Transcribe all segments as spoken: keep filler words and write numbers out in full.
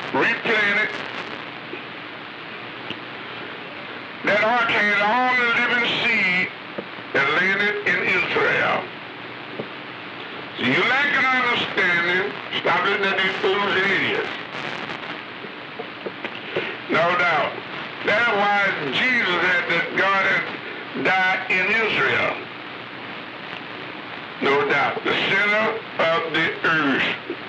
replanted. That ark had all the living seed that landed in Israel. So you lack an understanding, stop looking at these fools and idiots. No doubt. That's why Jesus had that God had died in Israel. No doubt. The center of the earth.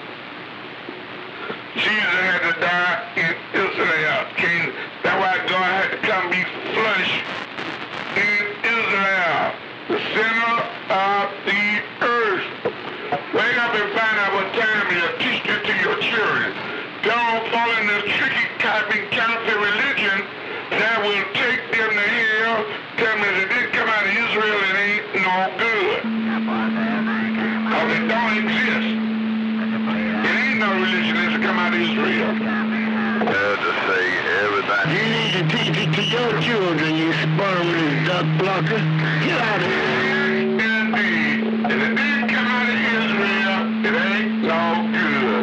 Jesus had to die in Israel. King. That's why God had to come be flesh in Israel. The center of the earth. Wake up and find out what time it is. Teach it to your children. Don't fall in this tricky copying counterfeit religion that will take them to hell. Tell me if it didn't come out of Israel, it ain't no good. Because it don't exist. It ain't no religion that's come out of Israel. Yeah, just say everybody. You need to teach it to your children, you spermless duck blocker. Get out of here. Indeed. If it didn't come out of Israel, it ain't no good.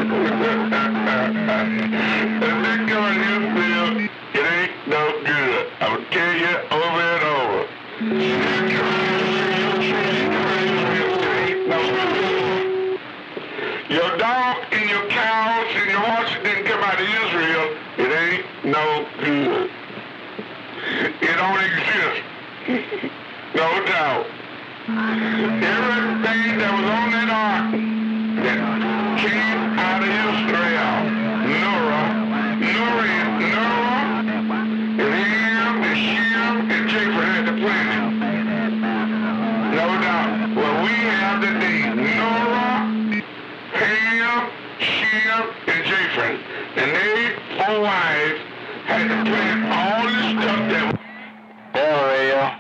If it didn't come out of Israel, it ain't no good. I will tell you over and over. It ain't no good. Your dog and your cows and your horses didn't come out of Israel, it ain't no good. It don't exist. No doubt. Everything that was on that ark that came out of Israel, Noah, Noah, Noah, and Ham, and Shem, and Japheth had to plant it. No doubt. Well, we have today Noah, Ham, Shem, and Japheth, and they four wives had to plant all this stuff that. Bell radio.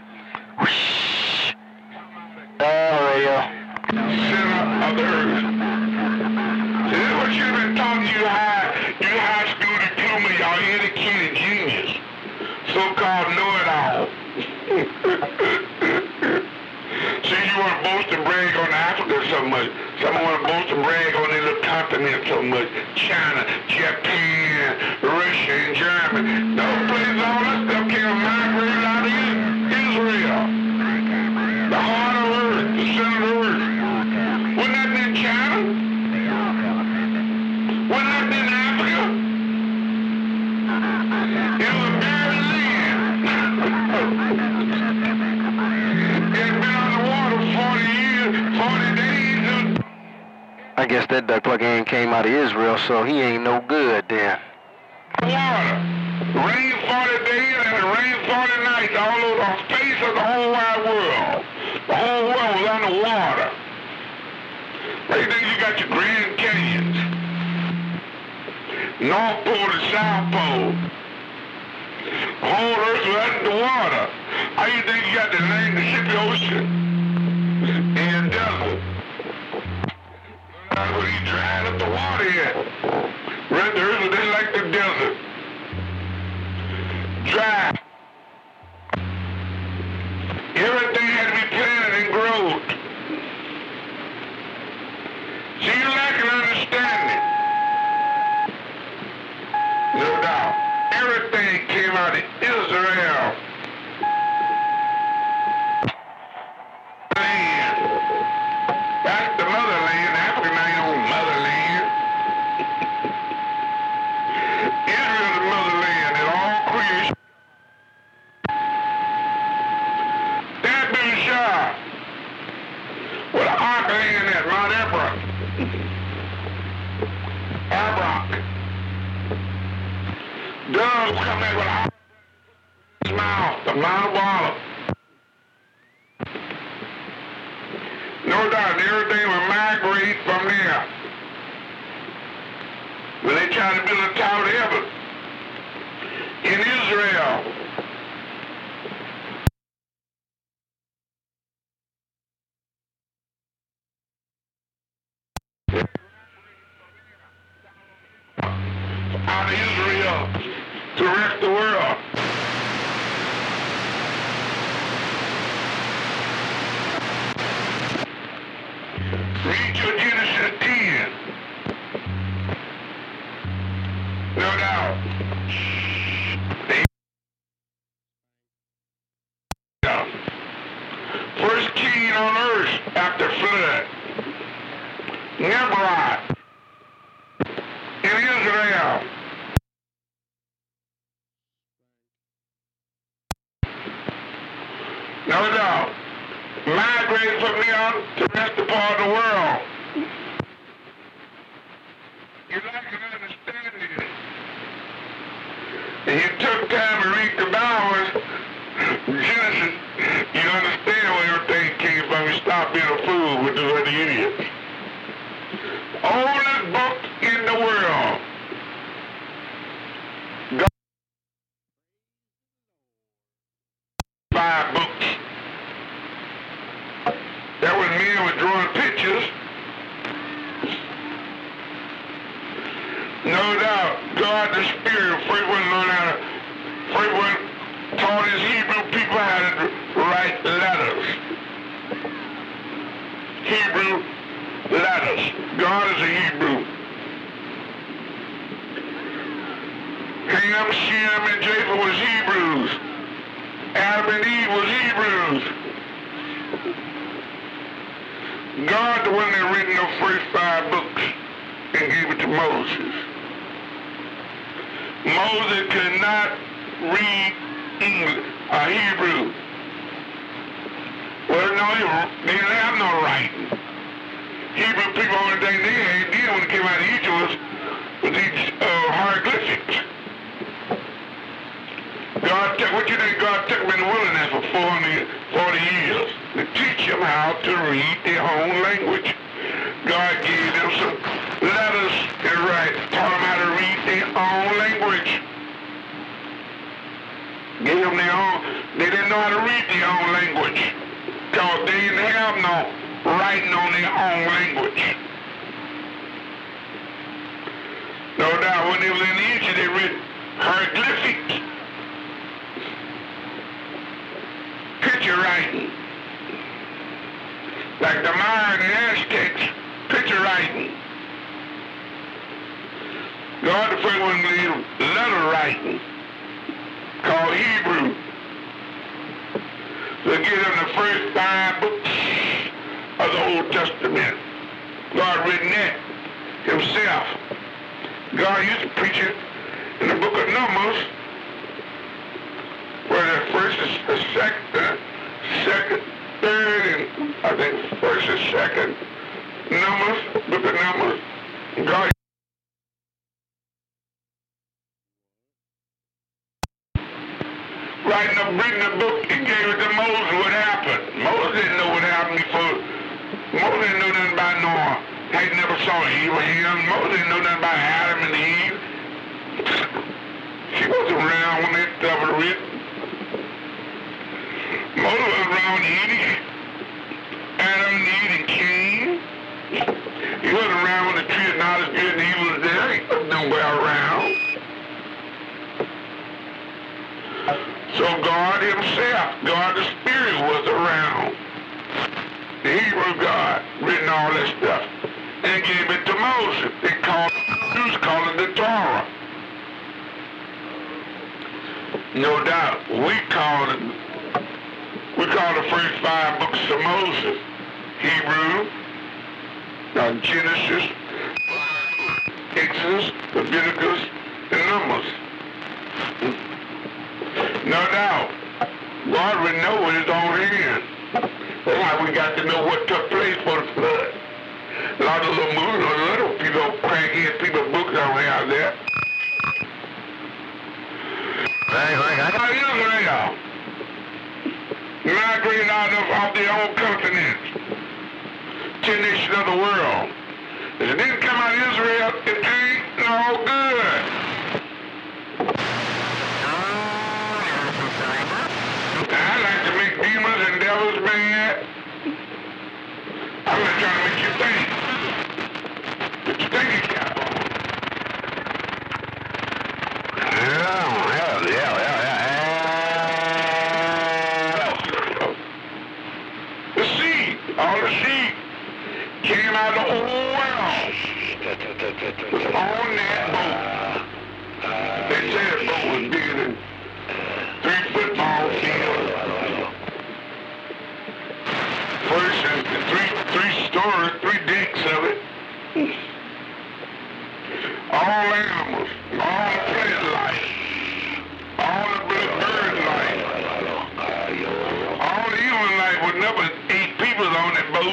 Bell radio. Center of the earth. So this is what you've been taught you high, you high school diploma, y'all educated genius. So-called know-it-all. See, you want to boast and brag on Africa so much. Someone want to boast and brag on their little continent so much. China, Japan, Russia, and Germany. Those places, all that stuff came migrated out of Israel. The heart of earth, the center of earth. Wasn't that in China? Wasn't that in Africa? It was barren land. It had been underwater forty years, forty days. I guess that duck plucker ain't came out of Israel, so he ain't no good then. Water. Rain forty days and it rained forty nights all over the face of the whole wide world. The whole world was underwater. Right there you got your Grand Canyons. North Pole and South Pole. The whole earth was underwater. How you think you got the land, the Pacific Ocean? In the desert. That's where you dried up the water at. Right the earth was just like the desert. Dry. Everything had to be planted and grown. See, you lack an understanding. No doubt. Everything came out of Israel. Land. That's the motherland. Africa now your own motherland. Israel's the motherland and all creation. That been shot. Where the ark land at Mount Ebron. Ebron. Doves come in with a his mouth, the Mount of Olive. No doubt, everything will migrate from there. When they try to build a tower to heaven in Israel. Out of Israel to the rest of the world. Read your Genesis ten. in Israel. No doubt. Migrated from there to the rest of the part of the world. You like to understand it. And you took time to read the Bible, Genesis, you understand where everything came from. You stop being a fool with the other idiots. Oldest book in the world. God. Five books. That was men with drawing pictures. No doubt, God the Spirit first one learned how to, first one taught his Hebrew people how to write letters. Hebrew letters. God is a Hebrew. Ham, Shem, and Japheth was Hebrews. Adam and Eve was Hebrews. God the one that written the first five books and gave it to Moses. Moses could not read English or Hebrew. Well, no, they didn't have no writing. Hebrew people, only thing they had did when they came out of Egypt was, was these uh, hieroglyphics. God took, what you think God took them in the wilderness for forty, forty years to teach them how to read their own language. God gave them some letters and write, taught them how to read their own language. Gave them their own, they didn't know how to read their own language because they didn't have no writing on their own language. No doubt when they was in Egypt, they read hieroglyphics. Picture writing. Like the Maya and the Aztecs, picture writing. God the first one gave letter writing, called Hebrew. So give them the first five books of the Old Testament. God written that himself. God used to preach it in the book of Numbers, where the first is the second, uh, second, third, and I think first and second Numbers, book of Numbers. God writing up, reading the book, he gave it to Moses what happened. Moses didn't know what happened before. Moses didn't know nothing about Noah. He never saw Abraham. Moses didn't know nothing about Adam and Eve. She wasn't around when that stuff was written. Moses was around Eve, Adam and Eve and Cain. He wasn't around when the tree of knowledge good and evil was there. He wasn't nowhere around. So God himself, God the Spirit was around. The Hebrew God, written all that stuff, and gave it to Moses. They called, Jews called it the Torah. No doubt, we call it, we call the first five books of Moses Hebrew, uh, Genesis, Exodus, Leviticus, and Numbers. No doubt, God would know with his own hand. That's how we got to know what took place for the flood. A lot of little movies, little people, crackhead people, books out there. Right, right, I Now Israel, migrating out of, of their own continents, ten nations of the world. If it didn't come out of Israel, it ain't no good. I like to make demons and devils bad. I'm not trying to make you think. But you think you got on. Yeah, yeah, yeah, yeah, yeah. The seed, all the seed came out of the whole world. All all animals, all plant life, all the bird life, all the human life was never eight people on that boat.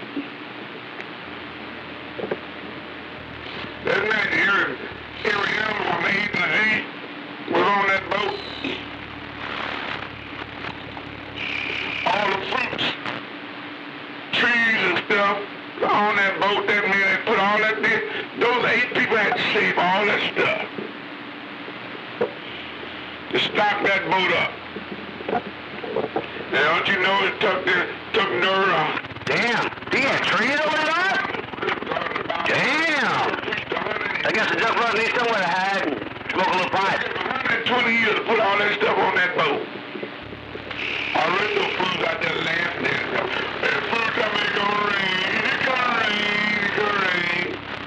That night, every, every animal from A to Z was on that boat. All the fruits, trees and stuff on that boat. That means they put all that there. Those eight people had to save all that stuff to stock that boat up. Now, don't you know it took the took Noah? Damn, he had trees over there? Damn. I guess the duck brother needs somewhere to hide and smoke a little pipe. one hundred twenty years to put all that stuff on that boat. Already those fools out there laughing at them. That fool tell me it's gonna rain, it's gonna rain, it's gonna rain.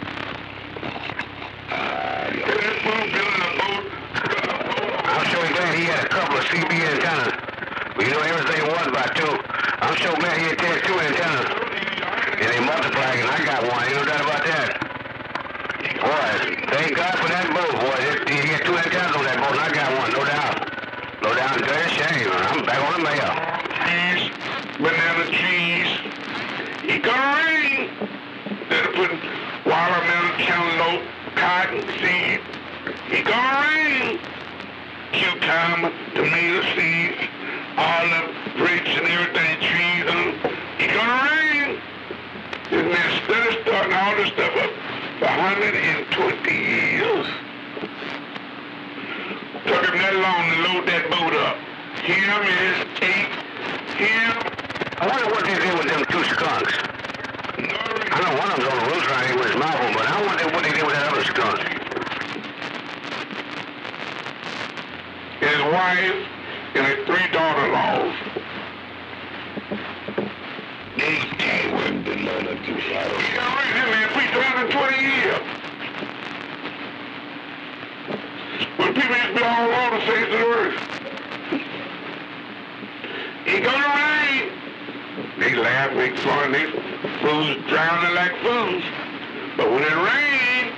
Uh, that fool building a boat, building a boat. I'm sure glad he had a couple of C B antennas. But you know everything was about two. I'm sure glad he had ten two antennas. And they multiplied, and I got one. You know that about that? Boy, thank God for that boat, boy. He had two antennas on that boat, and I got one, no doubt. No doubt, it's a shame. I'm back on the mail. Trees, banana trees. It gonna rain. They're putting watermelon, cantaloupe, cotton seed. It gonna rain. Cucumber, tomato seeds, all the grapes and everything, trees. And it gonna rain. And instead of starting all this stuff up for one hundred twenty years. Took him that long to load that boat up. Him, his eight, him. I wonder what they did with them two skunks. I know one of them's on the roof right here with his mouth open, but I wonder what they did with that other skunk. His wife and his three daughter-in-laws. They came with the mother to shadow. He got rid of him in three hundred twenty years. When people used to be all over the face of the earth. It gonna rain. They laugh, make fun, they fools drowning like fools. But when it rains,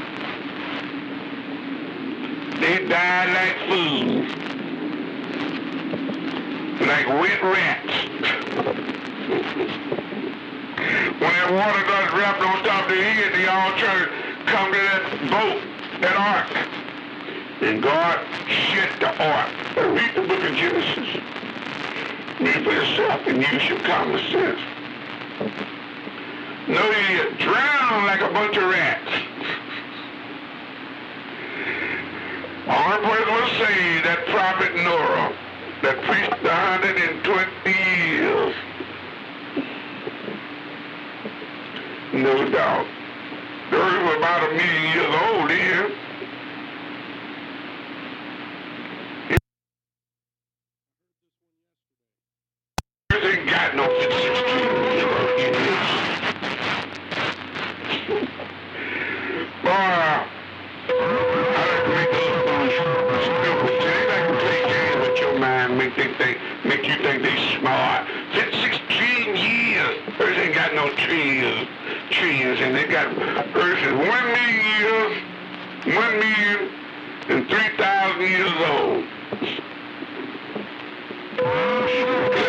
they die like fools. Like wet rats. When that water does wrapped on top of their head, they all try to come to that boat, that ark. And God shut the ark. Read the book of Genesis. Read for yourself and use your common sense. No, you drown like a bunch of rats. Only person was saved, that prophet Noah, that preached one hundred twenty years. No doubt. The earth was about a million years old then. It ain't got no sixteen years. Boy, I like to make those stupid. They like to play games with your mind, make they think, make you think they smart. It's sixteen years. Earth ain't got no trees. Trees, and they got Earth is one million years, one million and three thousand years old.